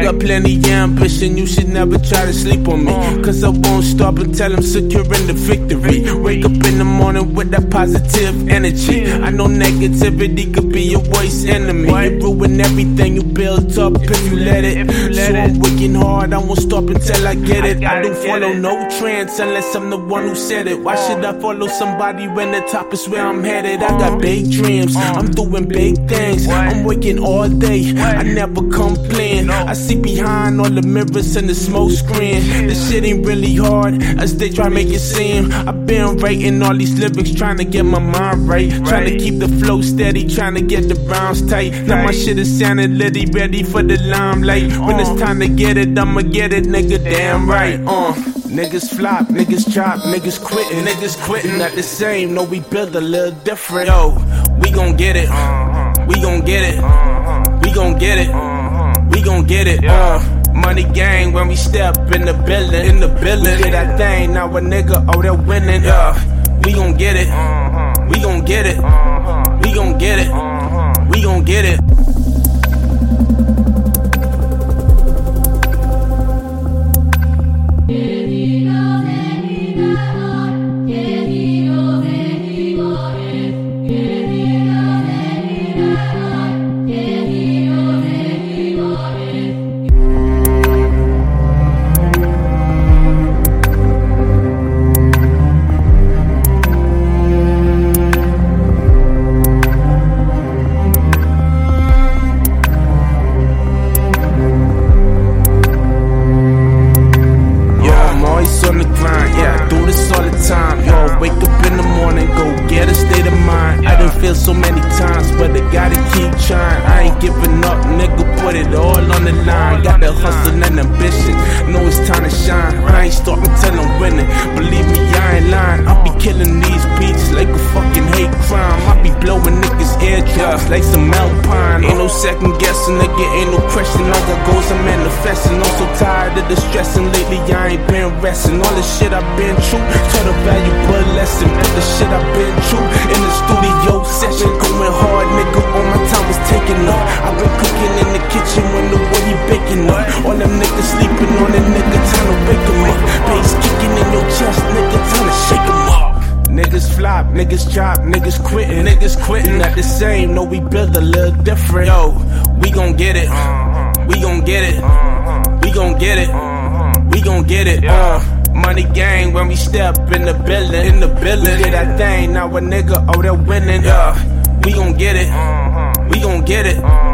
got plenty ambition, you should never try to sleep on me. Cause I won't stop until I'm securing the victory. Wake up in the morning with that positive energy. I know negativity could be your worst enemy. It ruin everything you built up if you let it. So I'm working hard, I won't stop until I get it. I don't follow no trends unless I'm the one who said it. Why should I follow somebody when the top is where I'm headed? I got big dreams, I'm doing big things. I'm working all day, I never complain. I see behind all the mirrors and the smoke screen. This shit ain't really hard as they try to make it seem. I've been writing all these lyrics, trying to get my mind right, trying to keep the flow steady, trying to get the bounce tight. Now my shit is sounding litty, ready for the limelight. When it's time to get it, I'ma get it, nigga, damn right. Niggas flop, niggas chop, niggas quitting not the same. No, we build a little different. Yo, we gon' get it, we gon' get it, we gon' get it, we gon' get it. Money gang when we step in the building, We did that thing, now a nigga, oh, they're winning. We gon' get it, we gon' get it, we gon' get it, we gon' get it. On the grind, yeah, I do this all the time. Yo, wake up in the morning, go get a state of mind. I done feel so many times, but I gotta keep trying. I ain't giving up, nigga, put it all on the line. Got the hustle and ambition, know it's time to shine. I ain't stopping till I'm winning, believe me, I ain't lying. I'll be killing these beats like a fucking hate crime. I be blowing niggas' eardrums like some Alpine. Ain't no second guessing, nigga, ain't no question. All the goals I'm manifesting. I'm so tired of the stressing lately, I ain't been resting. All the shit I've been through, taught a valuable lesson. All the shit I've been through in the studio session. Going hard, nigga, all my time was taking up. I've been cooking in the kitchen when the way he baking up. All them niggas sleeping on a nigga, time to wake them up. Bass kicking in your chest, nigga, time to shake them up. Niggas flop, niggas chop, niggas quitting not the same. No, we build a little different. Yo, we gon' get it, we gon' get it, we gon' get it, we gon' get it. Money gang when we step in the building, We did that thing, now a nigga, oh, they're winning. We gon' get it, we gon' get it.